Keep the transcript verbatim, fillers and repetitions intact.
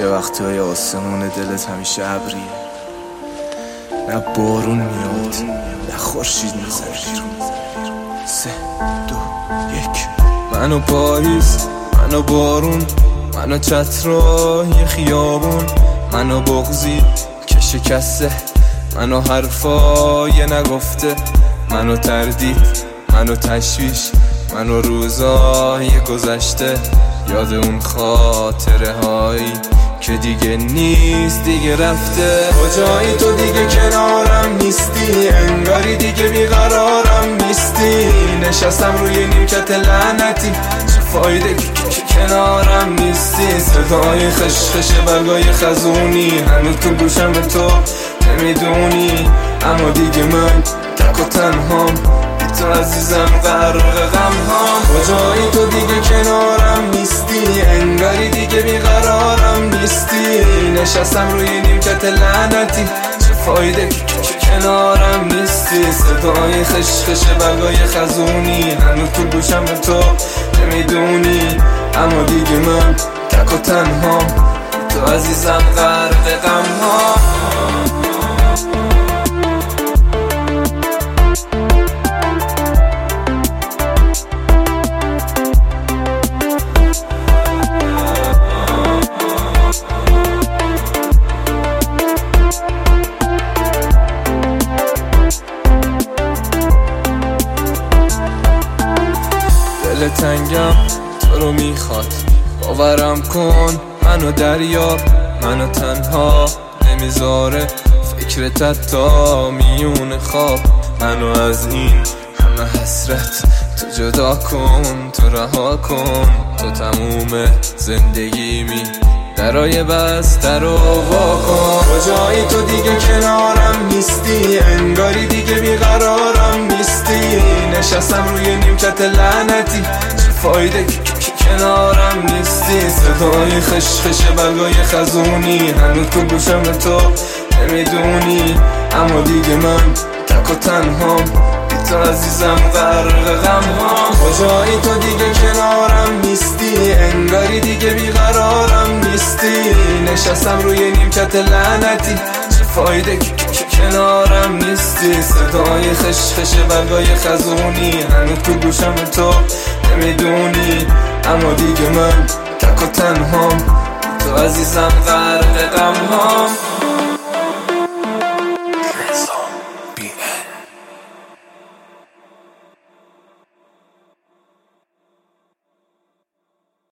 یه وقتای آسمون دلت همیشه ابریه، نه بارون میاد نه خورشید میزنه بیرون. سه دو یک. منو پاییز، منو بارون، منو چترای خیابون، منو بغضی که شکسته، منو حرفای نگفته، منو تردید، منو تشویش، منو روزای گذشته، یاد اون خاطره هایی که دیگه نیست، دیگه رفته. کجایی تو دیگه کنارم نیستی، انگاری دیگه بیقرارم نیستی. نشستم روی نیمکت لعنتی، چه فایده که کنارم نیستی. صدای خشخش برگای خزونی هنوز تو گوشم، به تو نمیدونی. اما دیگه من تک و تنهام، بی تو عزیزم غرق غم هام. کجایی تو دیگه کنارم نیستی، انگاری دیگه بیقرارم نیستی. نشستم روی نیمکت لعنتی، چه فایده که کنارم نیستی. صدای خشخش برگای خزونی هنوز تو گوشم، به تو نمیدونی. اما دیگه من تک و تنهام، بی تو عزیزم غرق غم هام. دل تنگم تو رو میخواد، باورم کن منو دریاب، منو تنها نمیذاره فکرت حتی میون خواب. منو از این همه حسرت تو جدا کن، تو رها کن، تو تموم زندگیمی، درای بسته رو وا کن. کجایی تو دیگه کنارم نیستی، انگاری دیگه بیقرارم نیستی. نشستم روی نیمکت لعنتی، چه فایده که کنارم نیستی. صدای خشخش برگای خزونی هنوز تو گوشم، به تو نمیدونی. اما دیگه من تک و تنهام، بی تو عزیزم غرق غم هام. کجایی تو دیگه کنارم نیستی، انگاری دیگه بیقرارم نیستی. نشستم روی نیمکت لعنتی، چه فایده که کنارم نیستی. صدای خشخش برگای خزونی هنوز تو گوشم، به تو نمیدونی. اما دیگه من تک و تنهام، بی تو عزیزم غرق غم هام.